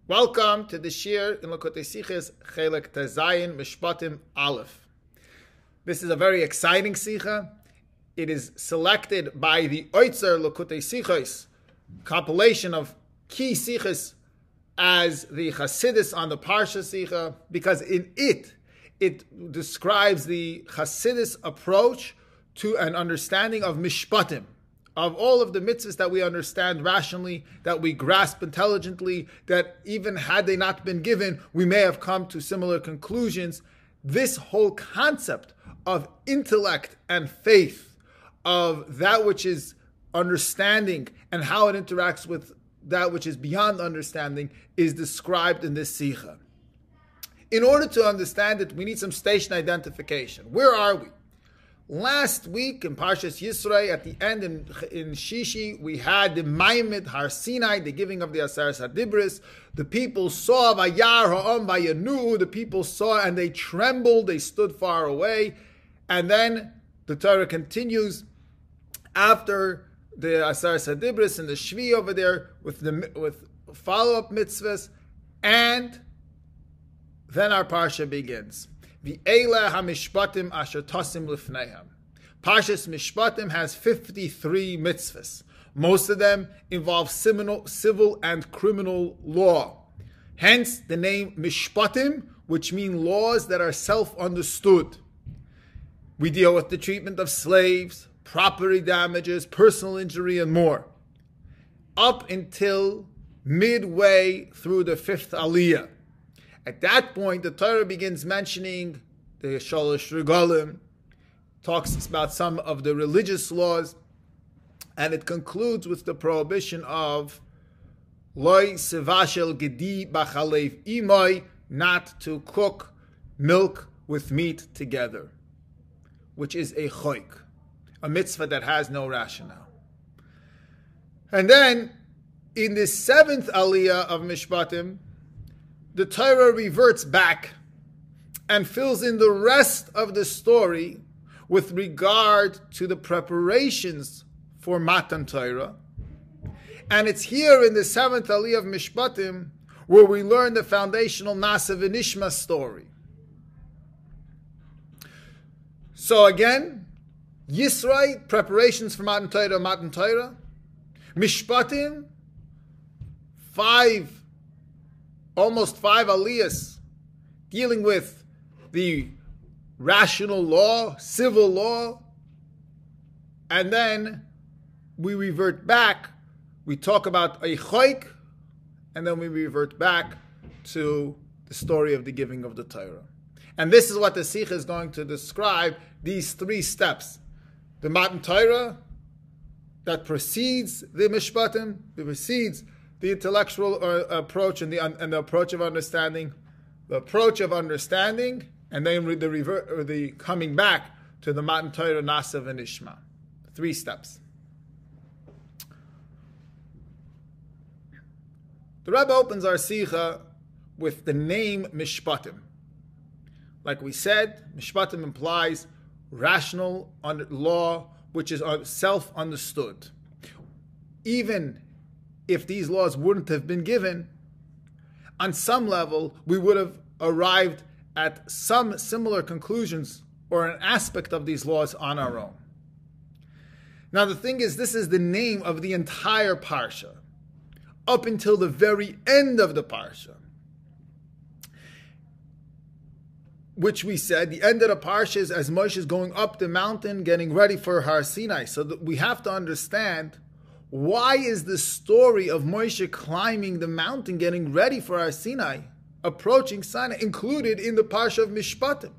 Welcome to the Shir in Likutei Sichos Chelek Tezayin Mishpatim Aleph. This is a very exciting Sicha. It is selected by the Oitzer Likutei Sichos, compilation of key Sichos as the Chassidus on the Parsha Sicha, because in it describes the Chassidus approach to an understanding of Mishpatim, of all of the mitzvahs that we understand rationally, that we grasp intelligently, that even had they not been given, we may have come to similar conclusions. This whole concept of intellect and faith, of that which is understanding and how it interacts with that which is beyond understanding, is described in this Sicha. In order to understand it, we need some station identification. Where are we? Last week in Parshas Yisro, at the end in Shishi, we had the Maimed Har Sinai, the giving of the Aseres HaDibros. The people saw Vayar Ha'am Vayanu. The people saw and they trembled. They stood far away. And then the Torah continues after the Aseres HaDibros and the Shvi over there with follow-up mitzvahs, and then our parsha begins. V'eila hamishpatim asher tasim lifneihem. Parshas Mishpatim has 53 mitzvahs. Most of them involve civil and criminal law. Hence the name Mishpatim, which mean laws that are self-understood. We deal with the treatment of slaves, property damages, personal injury, and more. Up until midway through the 5th Aliyah. At that point, the Torah begins mentioning the Shalosh Regalim, talks about some of the religious laws, and it concludes with the prohibition of Loi Sevashel Gedi Bachalev Imoy, not to cook milk with meat together, which is a choik, a mitzvah that has no rationale. And then, in the 7th Aliyah of Mishpatim, the Torah reverts back and fills in the rest of the story with regard to the preparations for Matan Torah. And it's here in the 7th Aliyah of Mishpatim where we learn the foundational Nasa V'Nishma story. So again, Yisro, preparations for Matan Torah. Mishpatim, almost 5 aliyahs dealing with the rational law, civil law, and then we revert back. We talk about a choik, and then we revert back to the story of the giving of the Torah. And this is what the Sikha is going to describe, these 3 steps. The Matan Torah that precedes the Mishpatim, that precedes the intellectual approach and the approach of understanding, and then the coming back to the Matan Torah Nasa V'Nishma. 3 steps. The Rebbe opens our Sicha with the name Mishpatim. Like we said, Mishpatim implies rational law, which is self-understood. Even if these laws wouldn't have been given, on some level, we would have arrived at some similar conclusions or an aspect of these laws on our own. Now the thing is, this is the name of the entire Parsha, up until the very end of the Parsha, which we said, the end of the Parsha is as Moshe is going up the mountain, getting ready for Har Sinai. So that we have to understand, why is the story of Moshe climbing the mountain, getting ready for Har Sinai, approaching Sinai, included in the Parsha of Mishpatim?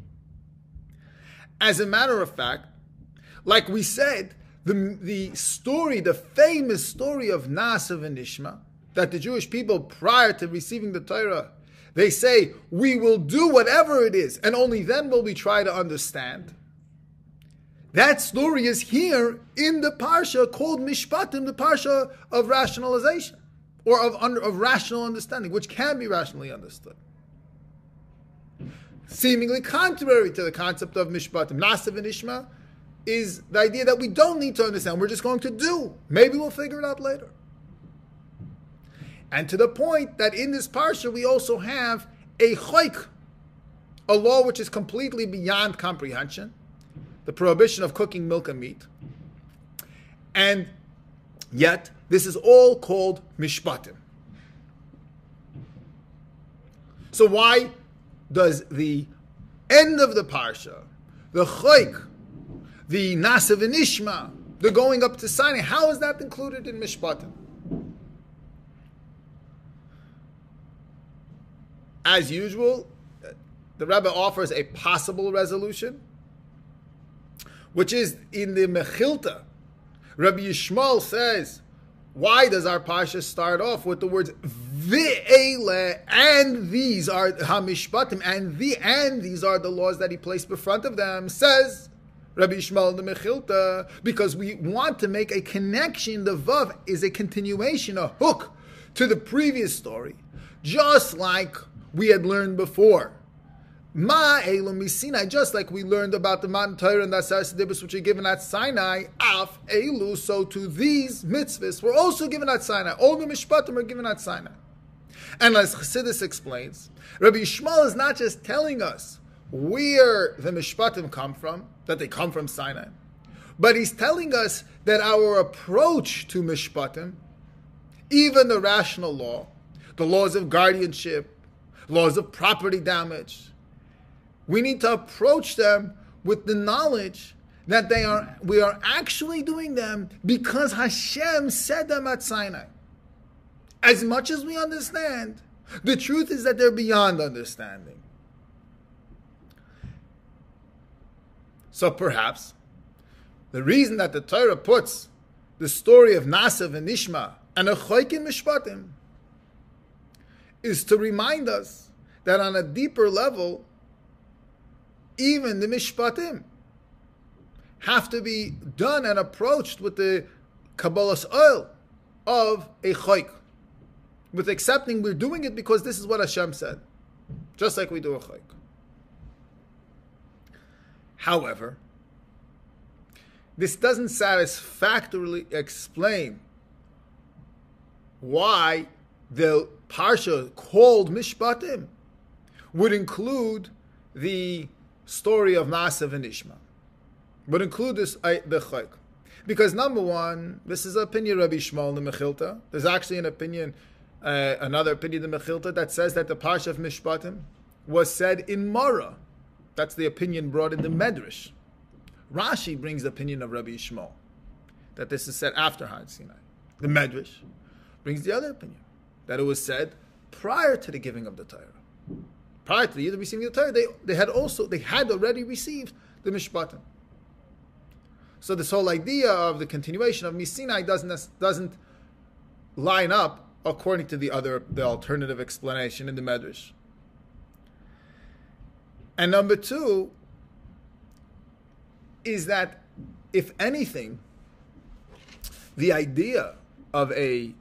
As a matter of fact, like we said, the story, the famous story of Nasa V'Nishma, that the Jewish people, prior to receiving the Torah, they say, we will do whatever it is, and only then will we try to understand. That story is here in the Parsha called Mishpatim, the Parsha of rationalization, or of rational understanding, which can be rationally understood. Seemingly contrary to the concept of Mishpatim. Nasa V'Nishma is the idea that we don't need to understand, we're just going to do. Maybe we'll figure it out later. And to the point that in this parsha we also have a choik, a law which is completely beyond comprehension, the prohibition of cooking milk and meat. And yet, this is all called mishpatim. So why does the end of the parsha, the choik, the nasa v'nishma, the going up to Sinai, how is that included in mishpatim? As usual, the Rebbe offers a possible resolution, which is in the Mechilta. Rabbi Yishmael says, why does our parsha start off with the words Ve'ele, and these are hamishpatim, and these are the laws that he placed in front of them? Says Rabbi Yishmael in the Mechilta, because we want to make a connection. The Vav is a continuation, a hook to the previous story, just like we had learned before. Ma Elu Misinai, just like we learned about the Matan Torah and the Aseres Dibros which are given at Sinai, Af Elu, so to these mitzvahs were also given at Sinai. All the mishpatim are given at Sinai. And as Chassidus explains, Rabbi Yishmael is not just telling us where the mishpatim come from, that they come from Sinai, but he's telling us that our approach to mishpatim, even the rational law, the laws of guardianship, laws of property damage, we need to approach them with the knowledge that we are actually doing them because Hashem said them at Sinai. As much as we understand, the truth is that they're beyond understanding. So perhaps the reason that the Torah puts the story of Nasa and Nishma and a choik in Mishpatim is to remind us that on a deeper level, even the mishpatim have to be done and approached with the Kabbalah's oil of a choik, with accepting we're doing it because this is what Hashem said, just like we do a choik. However, this doesn't satisfactorily explain why the parsha called mishpatim would include the story of Nasa and Nishma, would include this the choik. Because number one, this is an opinion of Rabbi Yishmael in the Mechilta. There's actually an opinion, another opinion in the Mechilta that says that the parsha of Mishpatim was said in Mara. That's the opinion brought in the Medrash. Rashi brings the opinion of Rabbi Yishmael, that this is said after Har Sinai. The Medrash brings the other opinion, that it was said prior to the giving of the Torah. Prior to the receiving of the Torah, they had already received the Mishpatim. So this whole idea of the continuation of Misinai doesn't line up according to the alternative explanation in the Medrash. And number two is that, if anything, the idea of a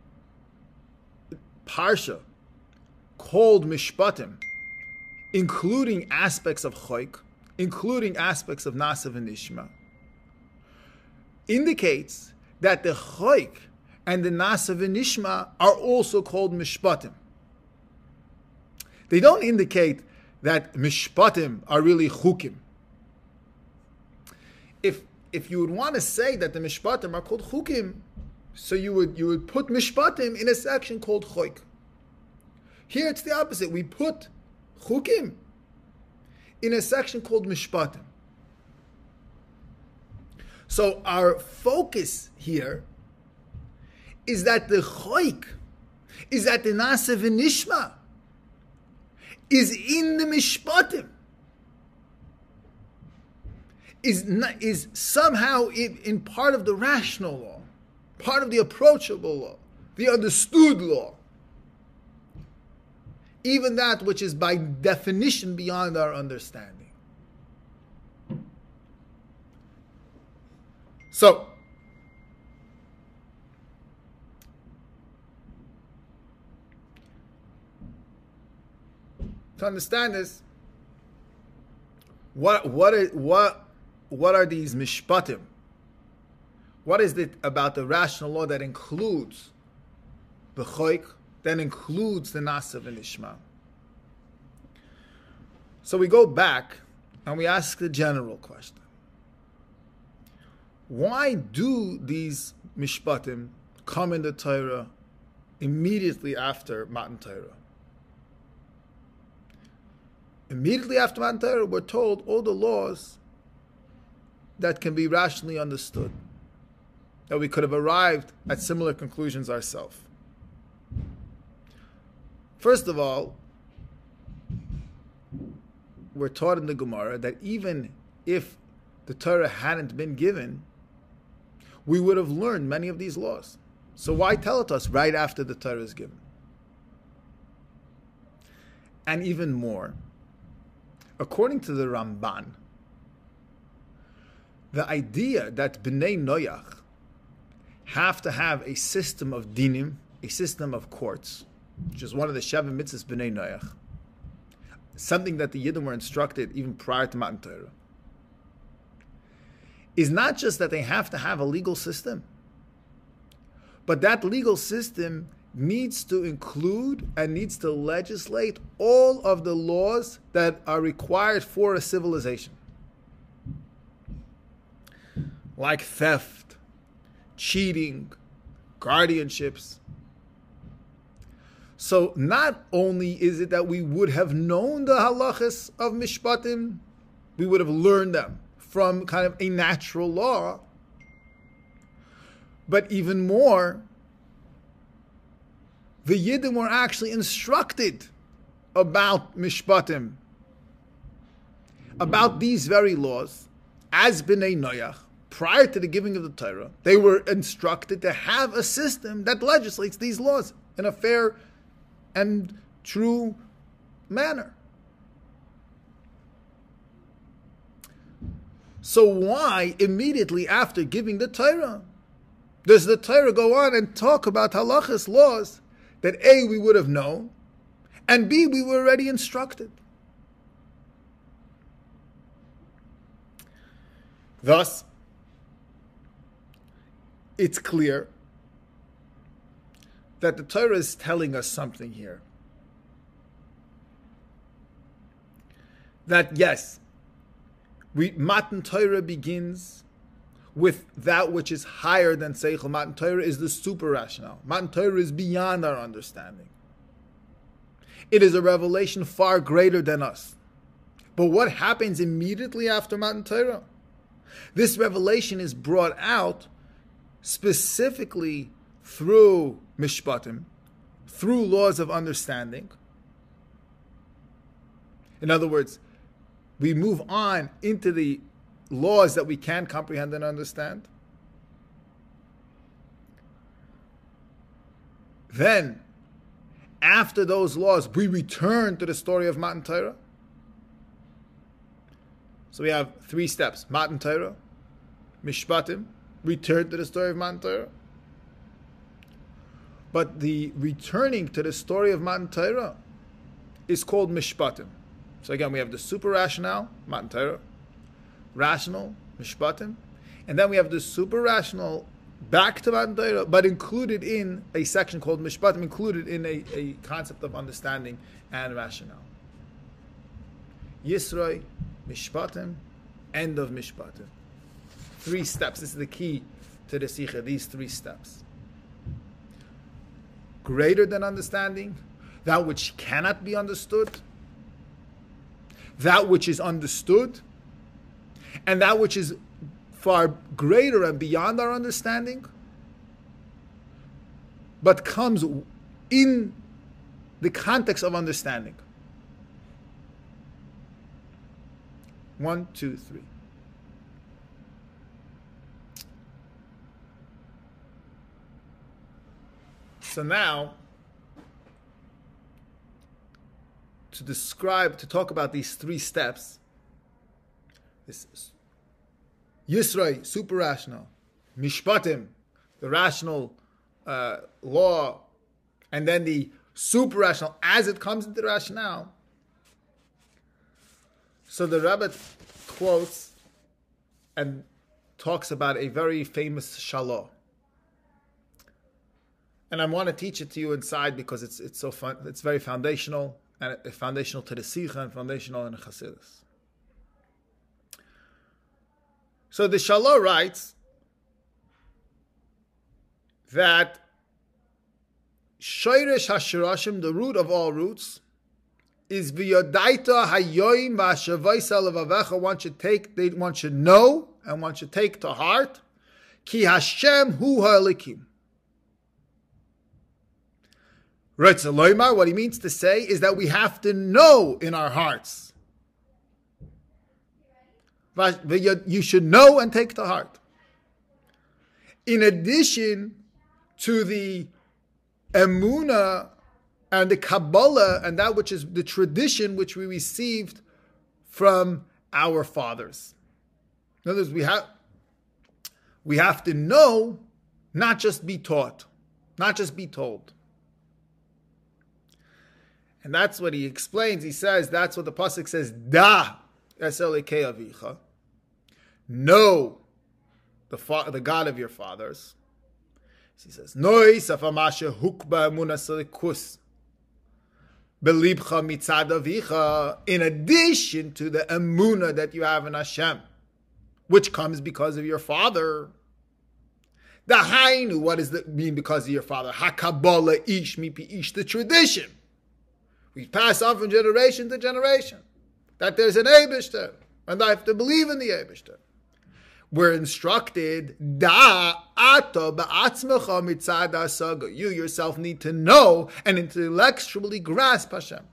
parsha called Mishpatim, including aspects of choik, including aspects of Nasa and Nishma, indicates that the choik and the Nasa and Nishma are also called Mishpatim. They don't indicate that Mishpatim are really chukim. If you would want to say that the Mishpatim are called chukim, so you would put Mishpatim in a section called choik. Here it's the opposite. We put chukim in a section called Mishpatim. So our focus here is that the choik, is that the Nasa v'nishma is in the Mishpatim, is somehow in part of the rational law, part of the approachable law, the understood law, even that which is by definition beyond our understanding. So, to understand this, what are these mishpatim? What is it about the rational law that includes the choik, then includes the Nasa v'Nishma. So we go back and we ask the general question. Why do these mishpatim come in the Torah immediately after Matan Torah? Immediately after Matan Torah, we're told all the laws that can be rationally understood, that we could have arrived at similar conclusions ourselves. First of all, we're taught in the Gemara that even if the Torah hadn't been given, we would have learned many of these laws. So why tell it to us right after the Torah is given? And even more, according to the Ramban, the idea that Bnei Noach have to have a system of dinim, a system of courts, which is one of the Sheva Mitzvahs Bnei Noach, something that the Yidden were instructed even prior to Matan Torah, is not just that they have to have a legal system, but that legal system needs to include and needs to legislate all of the laws that are required for a civilization. Like theft, cheating, guardianships. So not only is it that we would have known the halachas of mishpatim, we would have learned them from kind of a natural law, but even more, the Yidden were actually instructed about mishpatim, about these very laws, as Bnei Noach. Prior to the giving of the Torah, they were instructed to have a system that legislates these laws in a fair and true manner. So why, immediately after giving the Torah, does the Torah go on and talk about halachas laws that A, we would have known, and B, we were already instructed? Thus, it's clear that the Torah is telling us something here. That yes, Matan Torah begins with that which is higher than Seichel. Matan Torah is the super rationale. Matan Torah is beyond our understanding. It is a revelation far greater than us. But what happens immediately after Matan Torah? This revelation is brought out specifically through mishpatim, through laws of understanding. In other words, we move on into the laws that we can comprehend and understand. Then, after those laws, we return to the story of Matan Torah. So we have 3 steps: Matan Torah, Mishpatim, return to the story of Matan Torah. But the returning to the story of Matan Torah is called Mishpatim. So again, we have the super rationale, Matan Torah, rational, Mishpatim, and then we have the super rational back to Matan Torah, but included in a section called Mishpatim, included in a concept of understanding and rationale. Yisroi, Mishpatim, end of Mishpatim. 3 steps. This is the key to the Sikha, these 3 steps. Greater than understanding, that which cannot be understood, that which is understood, and that which is far greater and beyond our understanding, but comes in the context of understanding. 1, 2, 3. So now, to talk about these 3 steps, this Yisroi, super rational, Mishpatim, the rational law, and then the super rational as it comes into the rationale. So the Rebbe quotes and talks about a very famous shalah. And I want to teach it to you inside because it's so fun. It's very foundational, and foundational to the Sikha and foundational in the Chassidus. So the Shalah writes that Shoresh HaShirashim, the root of all roots, is V'yodaita Hayoim V'Ashavaisa Levavecha. One should know and one should take to heart. Ki Hashem Hu Ha'elikim. What he means to say is that we have to know in our hearts. You should know and take to heart. In addition to the Emunah and the Kabbalah and that which is the tradition which we received from our fathers. In other words, we have to know, not just be taught, not just be told. And that's what he explains. He says, that's what the pasuk says, Da es Elokei avicha. Know the God of your fathers. He says, Noi safamasha hukba emunah belibcha mitzad avicha, in addition to the emunah that you have in Hashem, which comes because of your father. The hainu, what does that mean because of your father? Hakabbalah ish mipi ish, the tradition. We pass on from generation to generation that there's an Eibishter, and I have to believe in the Eibishter. We're instructed, Da ato ba'atzmecha mitzad hasaga. You yourself need to know and intellectually grasp Hashem.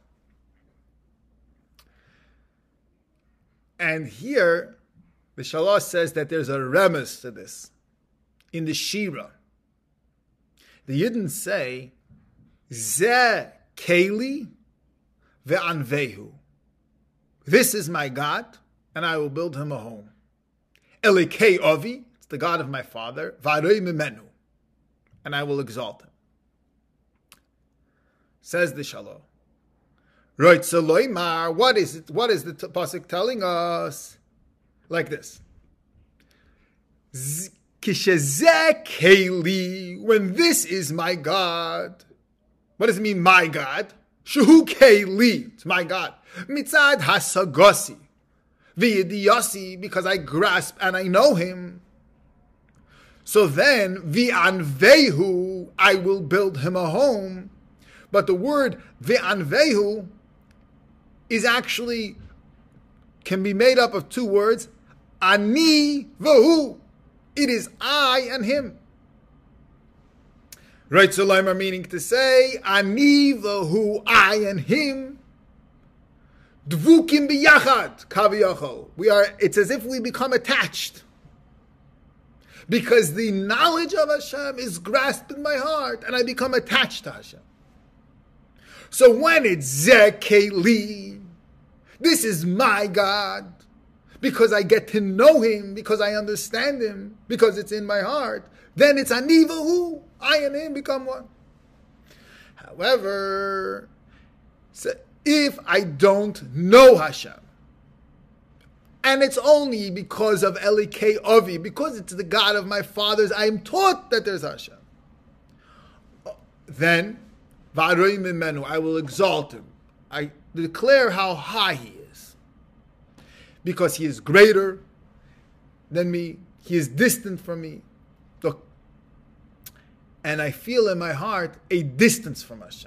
And here, the Shalah says that there's a remes to this. In the Shira, the Yidden say, Zeh keli ve'anvehu. This is my God, and I will build him a home. Elokei avi, it's the God of my father, v'arei mimenu, and I will exalt him. Says the Shalah. Roitza loymar, what is it? What is the pasuk telling us? Like this. Kishezeh keli, when this is my God. What does it mean, my God? Shehu keli, it's my God. Mitzad hasagasi, v'yidiyasi, because I grasp and I know him. So then, v'anvehu, I will build him a home. But the word v'anvehu is actually, can be made up of two words, ani v'hu. It is I and him. Right, Solaimar, meaning to say, ani v'hu, I and him. Dvukim biyachad, kaviyachol. It's as if we become attached. Because the knowledge of Hashem is grasped in my heart, and I become attached to Hashem. So when it's Zeh keli, this is my God, because I get to know him, because I understand him, because it's in my heart, then it's ani v'hu, I and him become one. However, if I don't know Hashem, and it's only because of Elokei avi, because it's the God of my fathers, I am taught that there's Hashem, then v'arei mimenu, I will exalt him. I declare how high he is. Because he is greater than me. He is distant from me. Look, and I feel in my heart a distance from Hashem.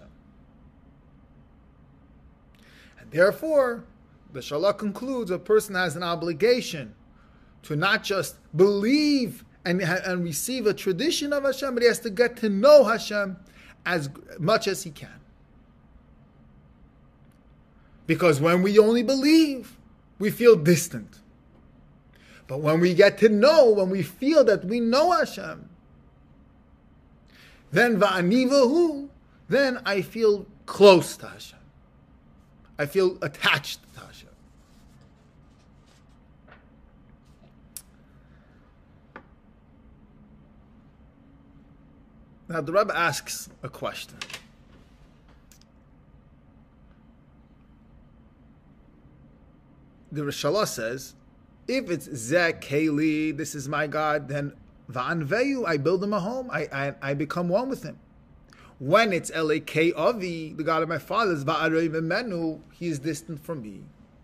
And therefore, the Shalah concludes a person has an obligation to not just believe and receive a tradition of Hashem, but he has to get to know Hashem as much as he can. Because when we only believe, we feel distant. But when we get to know, when we feel that we know Hashem, then va'ani v'hu, then I feel close to Hashem. I feel attached to Hashem. Now the Rebbe asks a question. The Rishalah says, if it's Zeh keli, this is my God, then va'anveyu, I build him a home. I become one with him. When it's Elokei Avi, the God of my fathers, Va'arei Memenu, he is distant from me.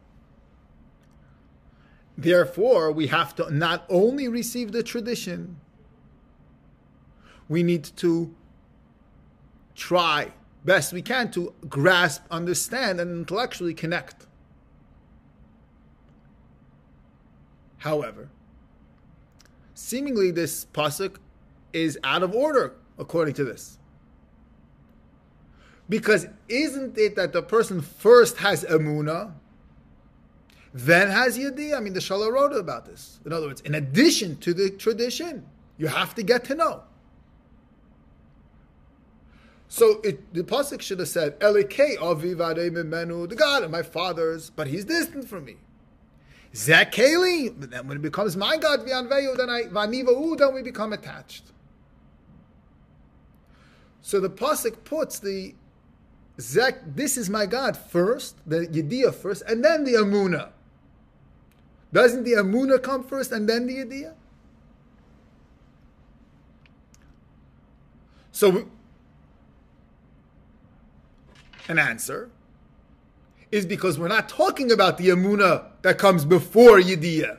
Therefore, we have to not only receive the tradition, we need to try best we can to grasp, understand, and intellectually connect. However, seemingly this pasuk is out of order according to this. Because isn't it that the person first has emunah, then has yediyah? I mean, the Shalom wrote about this. In other words, in addition to the tradition, you have to get to know. So the pasuk should have said, Elokei Avi v'arei mimenu, the God of my fathers, but he's distant from me. Zakeli, then when it becomes my God, v'anveyu, then we become attached. So the pasuk puts the this is my God first, the yediyah first, and then the emunah. Doesn't the emunah come first and then the yediyah? So an answer is because we're not talking about the emunah that comes before yediyah.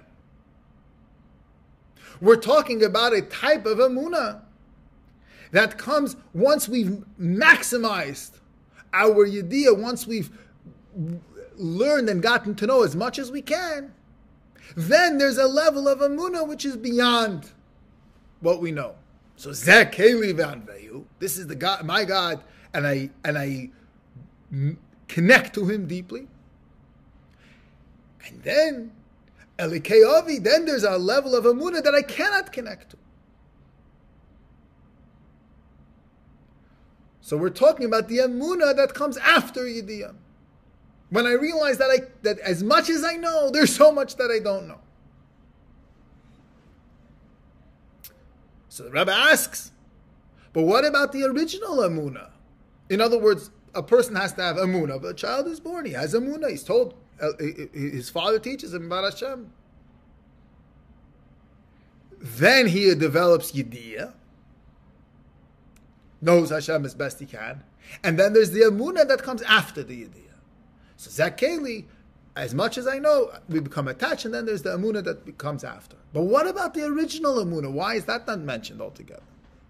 We're talking about a type of emunah that comes once we've maximized our yediyah, once we've learned and gotten to know as much as we can. Then there's a level of emunah which is beyond what we know. So Zakeli v'anveyu, this is the God, my God, and I connect to him deeply. And then Elokei Avi, then there's a level of emunah that I cannot connect to. So we're talking about the emunah that comes after yediyah. When I realize that as much as I know, there's so much that I don't know. So the Rebbe asks, but what about the original emunah? In other words, a person has to have emunah, but a child is born, he has emunah, he's told, his father teaches him about Hashem. Then he develops yediyah, knows Hashem as best he can, and then there's the emunah that comes after the yediyah. So Zakeli, as much as I know, we become attached, and then there's the emunah that comes after. But what about the original emunah? Why is that not mentioned altogether?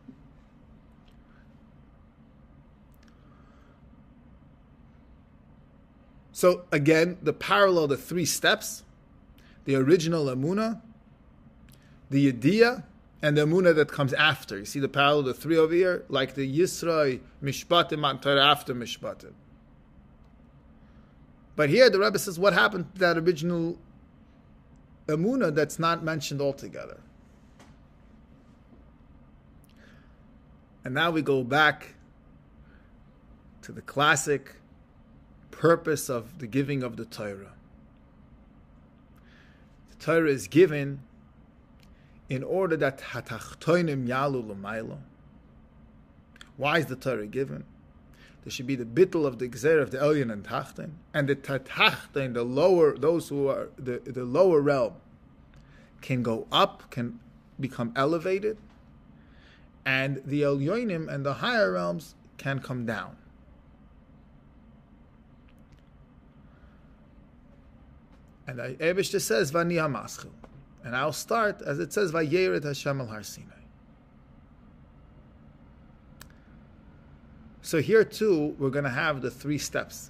So again, the parallel, the three steps, the original emunah, the yediyah, and the emunah that comes after. You see the parallel, the three over here, like the Yisroi, Mishpatim, and Torah after Mishpatim. But here the Rebbe says, what happened to that original emunah that's not mentioned altogether? And now we go back to the classic purpose of the giving of the Torah. The Torah is given in order that hatachtoinim yalu l'maylo. Why is the Torah given? There should be the bittul of the gzer of the elyon and tachten, and the tachten, the lower, those who are the lower realm, can go up, can become elevated, and the elyonim and the higher realms can come down. And the Eibishter says, Vani hamaschil. And I'll start, as it says, Vayered Hashem al Har Sinai. So here too, we're going to have the three steps.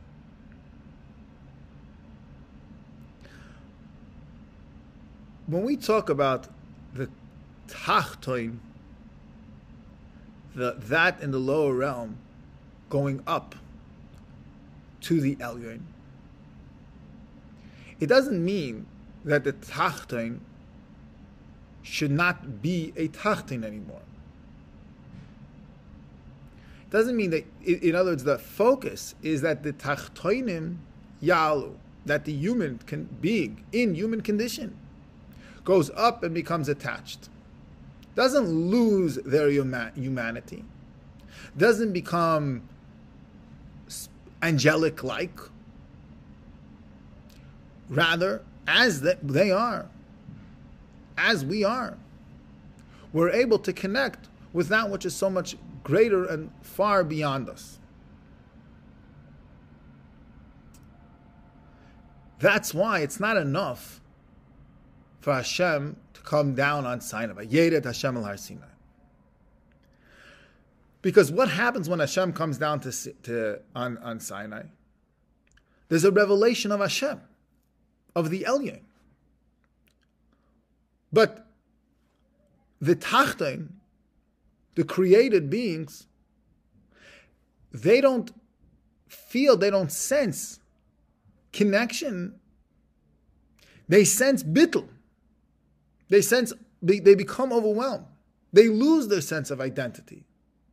When we talk about the tachtoin, that in the lower realm, going up to the elyon, it doesn't mean that the tachton should not be a tachton anymore. It doesn't mean that, in other words, the focus is that the tachtonim yalu, that the human being in human condition goes up and becomes attached. Doesn't lose their humanity. Doesn't become angelic-like. Rather, as they are, as we are, we're able to connect with that which is so much greater and far beyond us. That's why it's not enough for Hashem to come down on Sinai. Vayered Hashem al Har Sinai. Because what happens when Hashem comes down on Sinai? There's a revelation of Hashem, of the Elyon. But the Tachton, the created beings, they don't feel, they don't sense connection. They sense bittul. They become overwhelmed. They lose their sense of identity.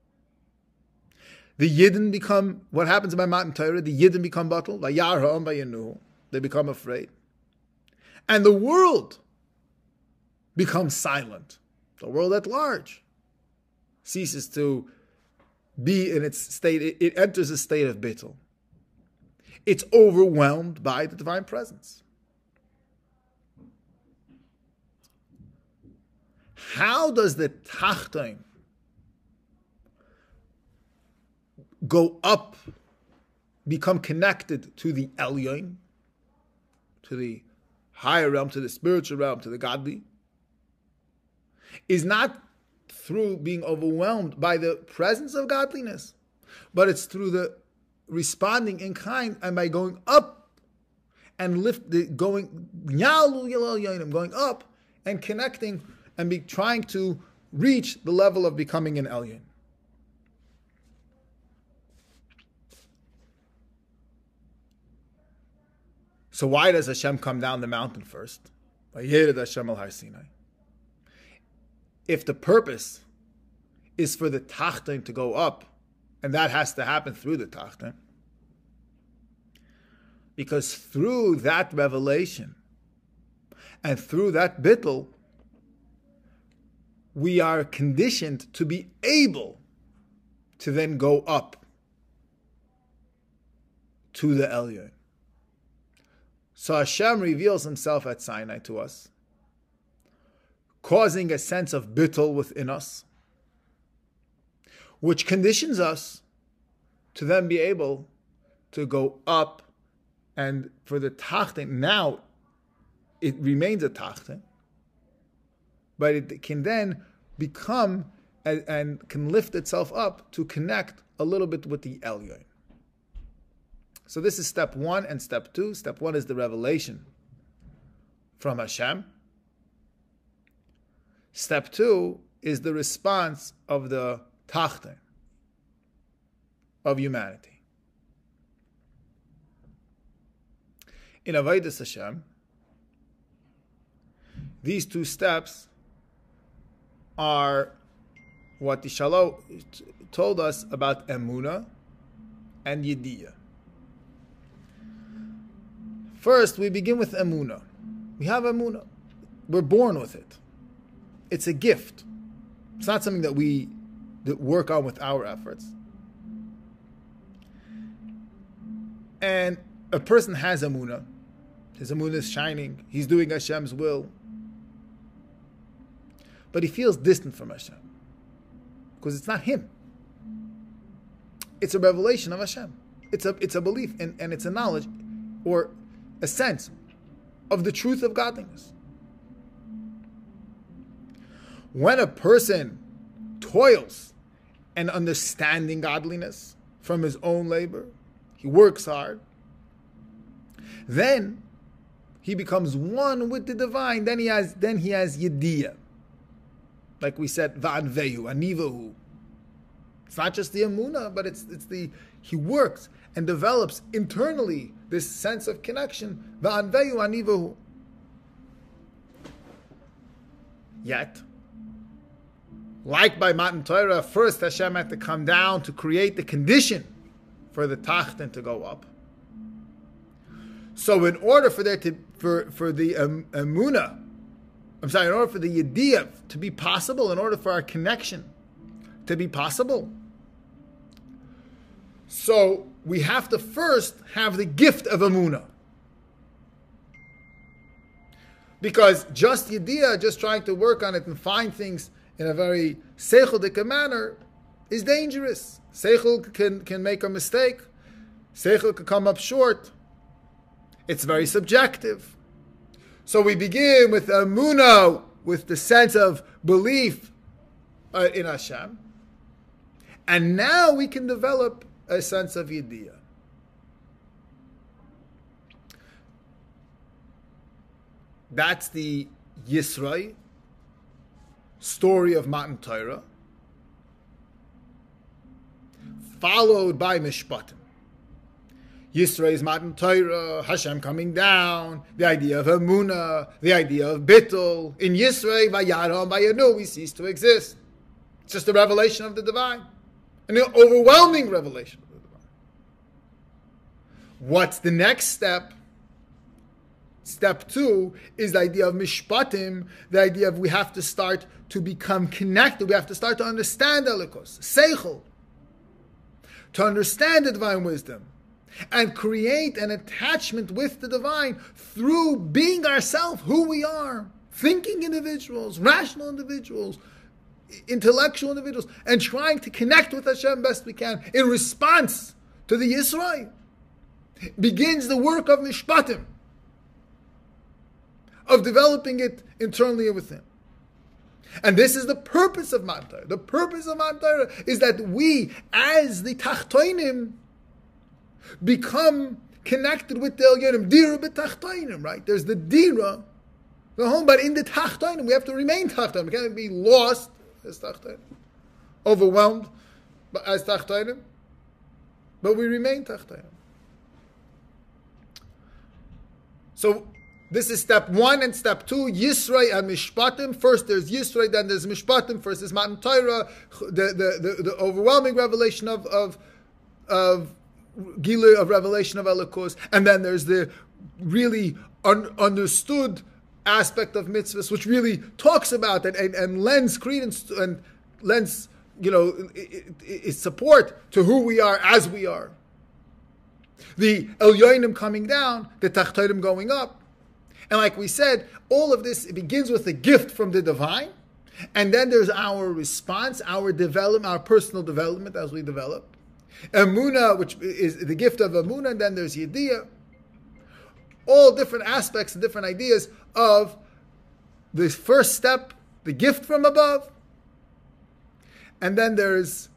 The Yidden become, what happens by Matan Torah? The Yidden become batal. They become afraid. And the world becomes silent. The world at large ceases to be in its state. It enters a state of bittul. It's overwhelmed by the divine presence. How does the Tachton go up, become connected to the Elyon, to the higher realm, to the spiritual realm, to the godly? Is not through being overwhelmed by the presence of godliness, but it's through the responding in kind and by going up and going up and connecting and trying to reach the level of becoming an Elyon. So why does Hashem come down the mountain first? Vayered Hashem al Har Sinai. If the purpose is for the Tachton to go up, and that has to happen through the Tachton, because through that revelation and through that bittul, we are conditioned to be able to then go up to the Elyon. So Hashem reveals himself at Sinai to us, causing a sense of bittul within us, which conditions us to then be able to go up, and for the Tachton, now it remains a Tachton, but it can then become and can lift itself up to connect a little bit with the Elyon. So this is step 1 and step 2. Step 1 is the revelation from Hashem. Step 2 is the response of the Tachton, of humanity. In Avodas Hashem, these 2 steps are what the Shalom told us about Emunah and Yediyah. First, we begin with Emunah. We have Emunah. We're born with it. It's a gift. It's not something that we work on with our efforts. And a person has Emunah. His Emunah is shining. He's doing Hashem's will. But he feels distant from Hashem, because it's not him. It's a revelation of Hashem. It's a belief and it's a knowledge or a sense of the truth of godliness. When a person toils and understanding godliness from his own labor, he works hard, then he becomes one with the divine. Then he has Yediyah. Like we said, Va'anvehu, Anivahu. It's not just the Emunah, but he works and develops internally this sense of connection. Va'anvehu, Anivahu. Yet, like by Matan Torah, first Hashem had to come down to create the condition for the Tachton to go up. So in order for the Emunah, in order for the Yediyah to be possible, in order for our connection to be possible, so we have to first have the gift of Emunah. Because just Yediyah, just trying to work on it and find things in a very seichelic manner, is dangerous. Seichel can make a mistake. Seichel can come up short. It's very subjective. So we begin with emunah, with the sense of belief in Hashem. And now we can develop a sense of yediyah. That's the Yisroi story of Matan Torah, followed by Mishpatim. Yisroi is Matan Torah, Hashem coming down, the idea of Emunah, the idea of Bittul. In Yisroi, Vayaram, Vayanu, we cease to exist. It's just a revelation of the divine, an overwhelming revelation of the divine. What's the next step? Step 2 is the idea of Mishpatim, the idea of we have to start to become connected, we have to start to understand Elikos, Seichel, to understand the divine wisdom, and create an attachment with the divine through being ourselves, who we are, thinking individuals, rational individuals, intellectual individuals, and trying to connect with Hashem best we can in response to the Yisroi. Begins the work of Mishpatim, of developing it internally within. And this is the purpose of Matan Torah. The purpose of Matan Torah is that we, as the Tachtoinim, become connected with the Elyonim. Dira b'Tachtoinim, right? There's the Dira, the home, but in the Tachtoinim, we have to remain Tachtoinim. We can't be lost as Tachtoinim, overwhelmed as Tachtoinim, but we remain Tachtoinim. So, this is step 1 and step 2, Yisroi and Mishpatim. First there's Yisroi, then there's Mishpatim. First is Matan Torah, the overwhelming revelation of Gilui, of revelation of Elikos. And then there's the really understood aspect of mitzvahs, which really talks about it and lends credence to, and lends, is support to who we are as we are. The Elyonim coming down, the Tachtonim going up. And like we said, all of this, it begins with a gift from the divine, and then there's our response, our development, our personal development as we develop. Emunah, which is the gift of Emunah, and then there's Yediyah. All different aspects and different ideas of the first step, the gift from above. And then there is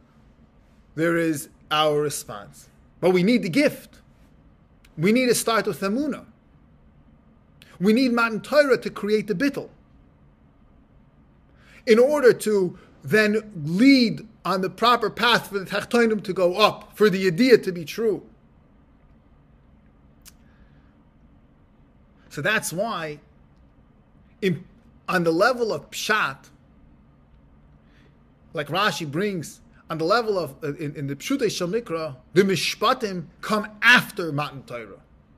our response. But we need the gift. We need to start with Emunah. We need Matan Torah to create the bittul, in order to then lead on the proper path for the Tachtonim to go up, for the Yediyah to be true. So that's why, on the level of Pshat, like Rashi brings, on the level of, in the Pshutei Shel Mikra, the Mishpatim come after Matan Torah.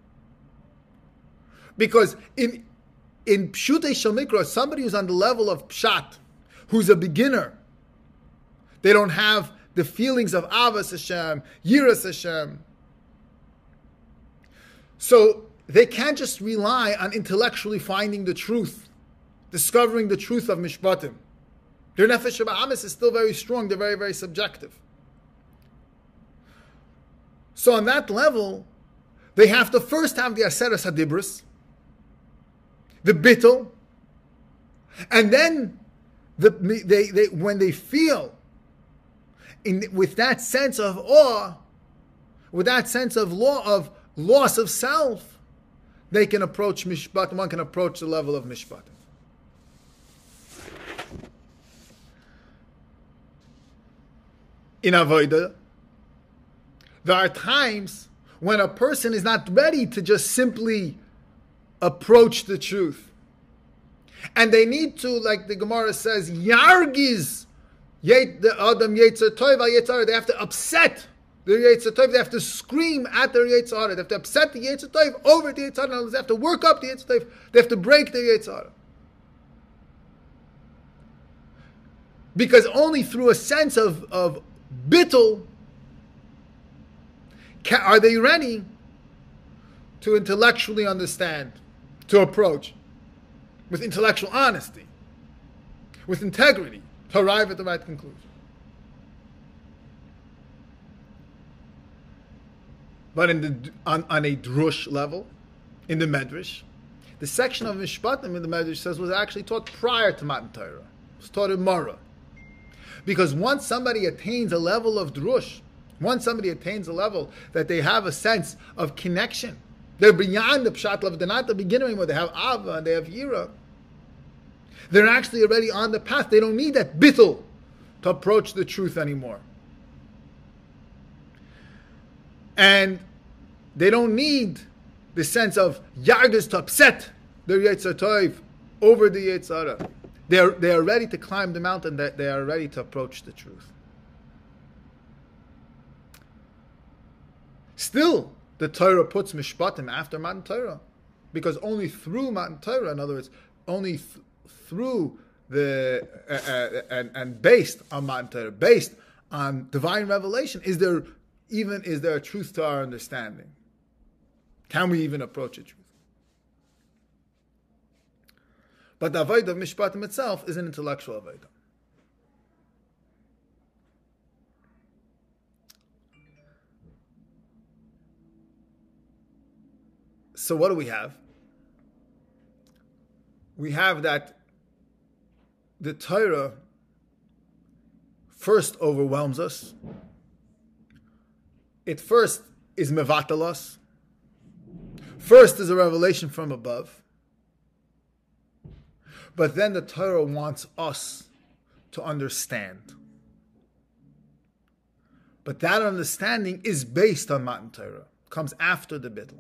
Because in Pshutei Shel Mikra, somebody who's on the level of Pshat, who's a beginner, they don't have the feelings of Avas Hashem, Yiras Hashem. So they can't just rely on intellectually finding the truth, discovering the truth of Mishpatim. Their Nefesh HaBa'amis is still very strong, they're very, very subjective. So on that level, they have to first have the Aseres HaDibros, the bittul, and then they when they feel with that sense of awe, with that sense of loss of self, they can approach Mishpat. One can approach the level of Mishpat. In Avodah, there are times when a person is not ready to just simply approach the truth. And they need to, like the Gemara says, Yargiz the Adam Yetzer Tov Yetzer Hara. They have to upset the Yetzer Tov. They have to scream at their Yetzer Hara. They have to upset the Yetzer Tov over the Yetzer Hara. They have to work up the Yetzer Tov. They have to break the Yetzer Hara. Because only through a sense of bittul are they ready to intellectually understand, to approach with intellectual honesty, with integrity, to arrive at the right conclusion. but on a drush level, in the Medrash. The section of Mishpatim in the Medrash says was actually taught prior to Matan Torah. It was taught in Mara. Because once somebody attains a level of drush, once somebody attains a level that they have a sense of connection, they're beyond the pshat level, they're not at the beginning where they have Ava and they have Yira. They're actually already on the path. They don't need that bittul to approach the truth anymore. And they don't need the sense of yargas to upset their Yetzer Tov over the Yetzer Hara. They are ready to climb the mountain. They are ready to approach the truth. Still, the Torah puts Mishpatim after Matan Torah, because only through Matan Torah, in other words, only through the and based on Matan Torah, based on divine revelation, is there a truth to our understanding? Can we even approach a truth? But the avodah of Mishpatim itself is an intellectual avodah. So what do we have? We have that the Torah first overwhelms us. It first is mevatel us. First is a revelation from above. But then the Torah wants us to understand. But that understanding is based on Matan Torah. Comes after the bittul.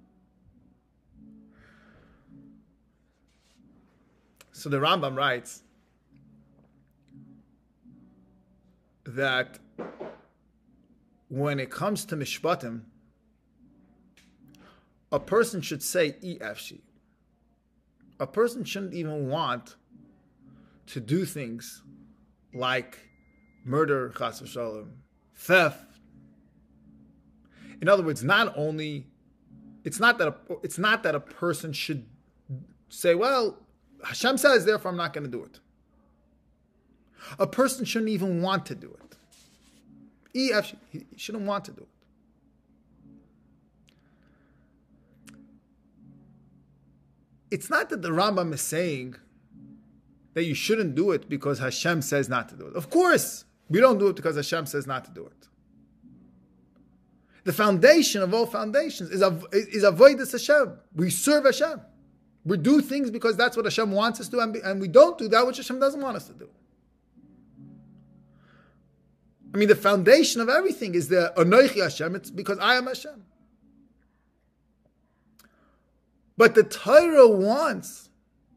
So the Rambam writes that when it comes to Mishpatim, a person should say EFC. A person shouldn't even want to do things like murder, chas v'shalom, theft. In other words, it's not that a person should say, well, Hashem says, therefore I'm not going to do it. A person shouldn't even want to do it. He shouldn't want to do it. It's not that the Rambam is saying that you shouldn't do it because Hashem says not to do it. Of course, we don't do it because Hashem says not to do it. The foundation of all foundations is avodas Hashem. We serve Hashem. We do things because that's what Hashem wants us to do, and we don't do that which Hashem doesn't want us to do. I mean, the foundation of everything is the Anochi Hashem. It's because I am Hashem. But the Torah wants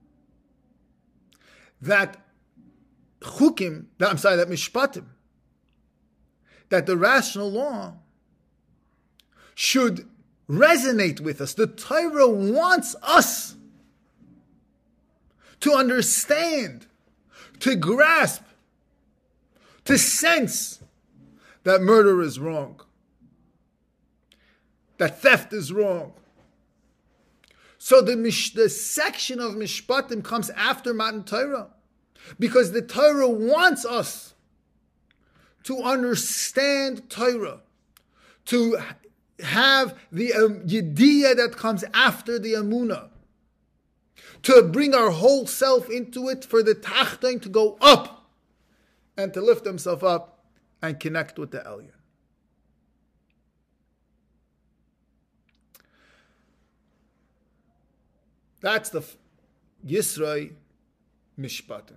that that mishpatim, that the rational law should resonate with us. The Torah wants us to understand, to grasp, to sense that murder is wrong, that theft is wrong. So the section of Mishpatim comes after Matan Torah, because the Torah wants us to understand Torah, to have the Yediyah that comes after the Amunah, to bring our whole self into it, for the Tachton to go up and to lift himself up and connect with the Elyon. That's the Yisroi Mishpatim.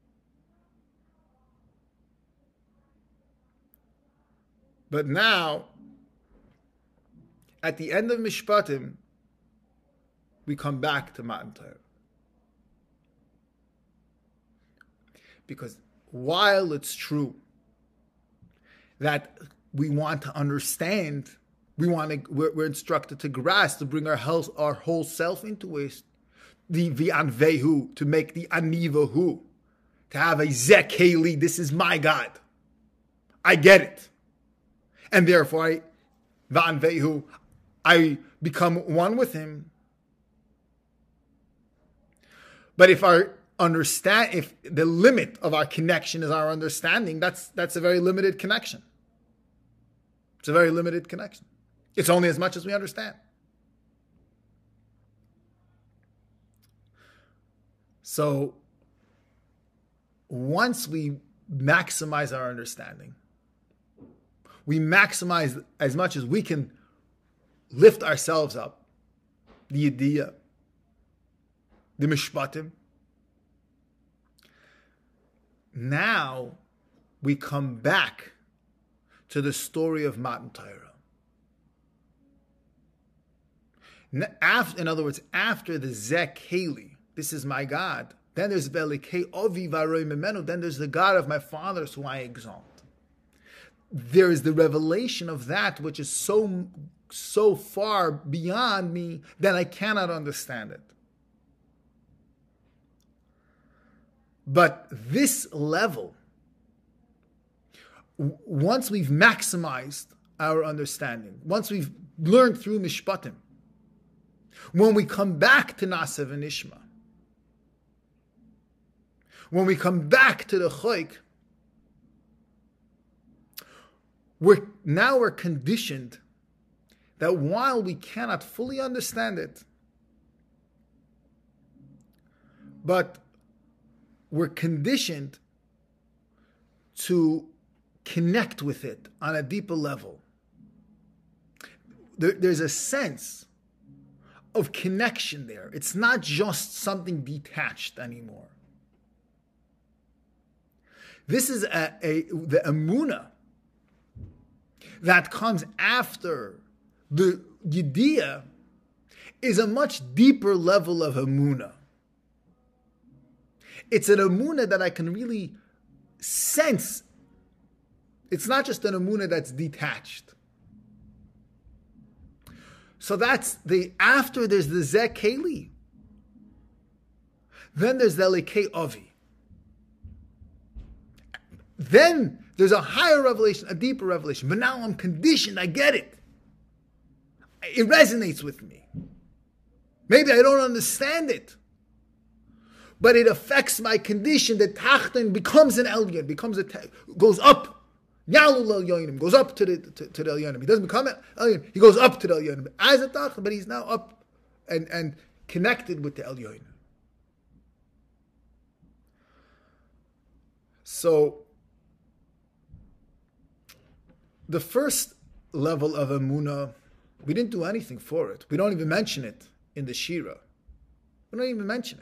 But now, at the end of Mishpatim, we come back to Matan Torah. Because while it's true that we want to understand, we're instructed to grasp, to bring our whole self into it, the V'anvehu, to make the Anivahu, to have a Zekeli, this is my God. I get it. And therefore, V'anvehu, I become one with him. But if the limit of our connection is our understanding, that's a very limited connection. It's a very limited connection. It's only as much as we understand. So once we maximize our understanding, we maximize as much as we can lift ourselves up, the idea, the mishpatim. Now we come back to the story of Matan Torah. In other words, after the Zekeli, this is my God, then there's Velikei Ovi Varoi Memenu, then there's the God of my fathers who I exalt. There is the revelation of that which is so far beyond me that I cannot understand it. But this level, once we've maximized our understanding, once we've learned through Mishpatim, when we come back to Nasav and Ishma, when we come back to the Choik, we're conditioned that while we cannot fully understand it, but we're conditioned to connect with it on a deeper level. There's a sense of connection there. It's not just something detached anymore. This is the emunah that comes after the yediyah is a much deeper level of emunah. It's an emunah that I can really sense. It's not just an emunah that's detached. So that's after there's the Zekeli. Then there's the Elikei Ovi. Then there's a higher revelation, a deeper revelation. But now I'm conditioned, I get it. It resonates with me. Maybe I don't understand it. But it affects my condition. The Tachton becomes an Elyon, goes up. Yalul Elyonim goes up to the Elyonim. He doesn't become an Elyon, he goes up to the Elyonim. As a Tachton, but he's now up and connected with the Elyonim. So, the first level of Emunah, we didn't do anything for it. We don't even mention it in the Shira. We don't even mention it.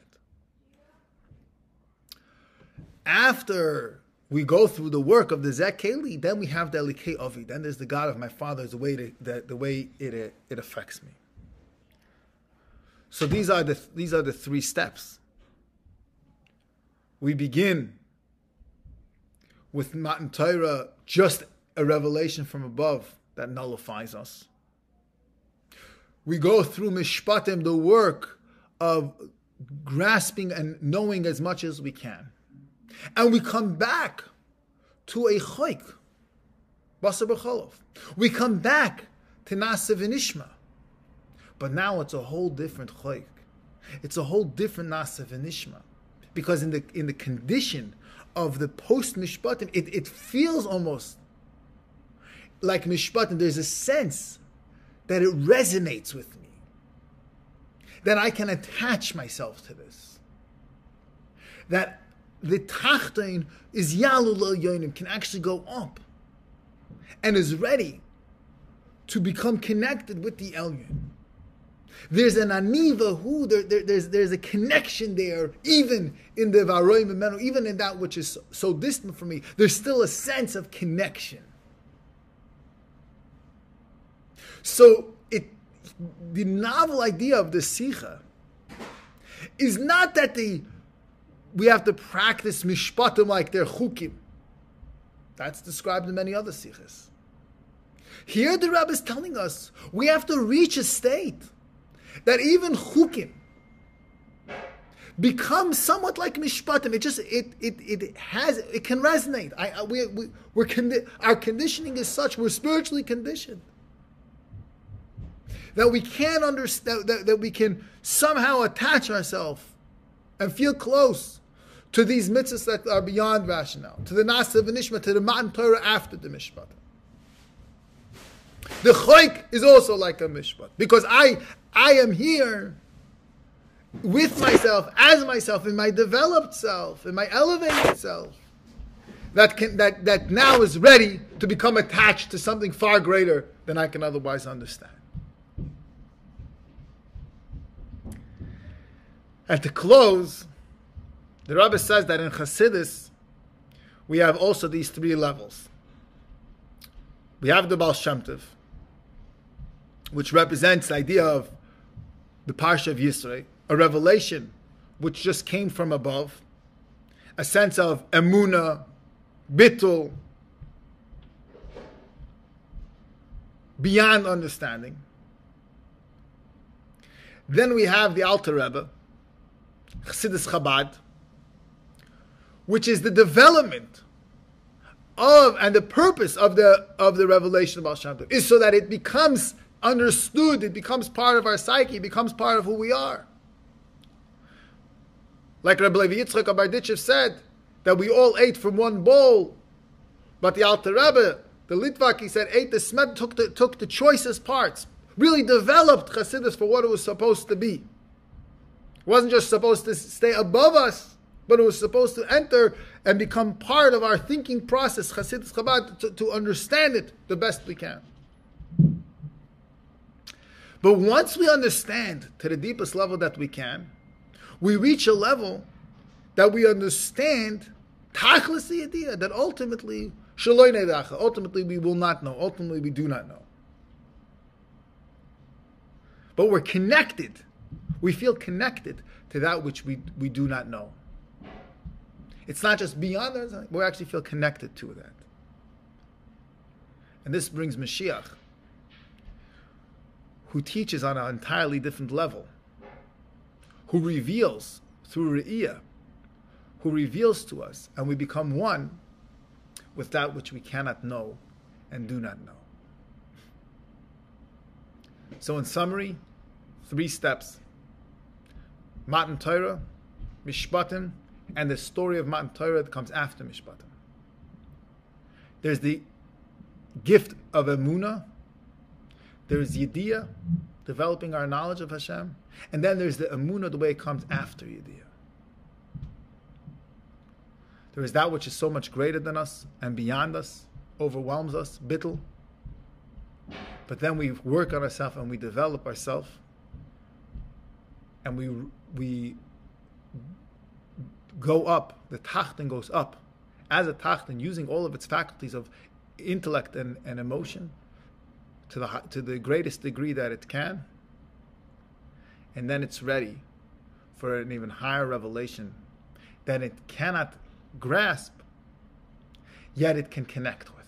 After we go through the work of the Zekeli, then we have the Elikei Ovi. Then there's the God of my fathers, the way it affects me. So these are the three steps. We begin with Matan Torah, just a revelation from above that nullifies us. We go through Mishpatim, the work of grasping and knowing as much as we can. And we come back to a Choik, Basar B'Cholov. We come back to Nasav and Ishma. But now it's a whole different Choik. It's a whole different Nasav and Ishma. Because in the condition of the post-Mishpatim, it feels almost like Mishpatim. There's a sense that it resonates with me. That I can attach myself to this. That the Tachton is Yalul Elyonim, can actually go up and is ready to become connected with the Elyon. There's an aniva there's a connection there, even in the Varoi Memenu, even in that which is so distant from me. There's still a sense of connection. So the novel idea of the Sikha is not that we have to practice mishpatim like they're chukim. That's described in many other sikhs. Here the Rebbe is telling us we have to reach a state that even chukim becomes somewhat like mishpatim. It can resonate. Our conditioning is such, we're spiritually conditioned that we can understand, that we can somehow attach ourselves and feel close to these mitzvahs that are beyond rationale, to the Nasav and Ishma, to the Matan Torah after the Mishpat. The choik is also like a mishpat. Because I am here with myself, as myself, in my developed self, in my elevated self, that now is ready to become attached to something far greater than I can otherwise understand. And to close, the Rebbe says that in Chassidus, we have also these three levels. We have the Baal Shem Tov, which represents the idea of the Parsha of Yisrei, a revelation which just came from above, a sense of emunah, bittul, beyond understanding. Then we have the Alter Rebbe, Chassidus Chabad, which is the development of and the purpose of the revelation of Baal Shem Tov is so that it becomes understood, it becomes part of our psyche, it becomes part of who we are. Like Rabbi Levi Yitzchak of Berditchev said, that we all ate from one bowl, but the Alter Rebbe, the Litvak, he said, ate the smet, took the choicest parts, really developed Chassidus for what it was supposed to be. It wasn't just supposed to stay above us, but it was supposed to enter and become part of our thinking process, Chassidus Chabad, to understand it the best we can. But once we understand to the deepest level that we can, we reach a level that we understand tachlis the idea that ultimately, ultimately we will not know, ultimately we do not know. But we're connected. We feel connected to that which we do not know. It's not just beyond us, we actually feel connected to that. And this brings Mashiach, who teaches on an entirely different level, who reveals through Re'iyah, who reveals to us, and we become one with that which we cannot know and do not know. So in summary, 3 steps: Matan Torah, Mishpatim, and the story of Matan Torah that comes after Mishpatim. There's the gift of Emunah, there's Yediyah, developing our knowledge of Hashem, and then there's the Emunah, the way it comes after Yediyah. There is that which is so much greater than us and beyond us, overwhelms us, bittul. But then we work on ourselves and we develop ourselves, and we go up. The tachton goes up as a tachton, using all of its faculties of intellect and emotion to the greatest degree that it can. And then it's ready for an even higher revelation that it cannot grasp, yet it can connect with.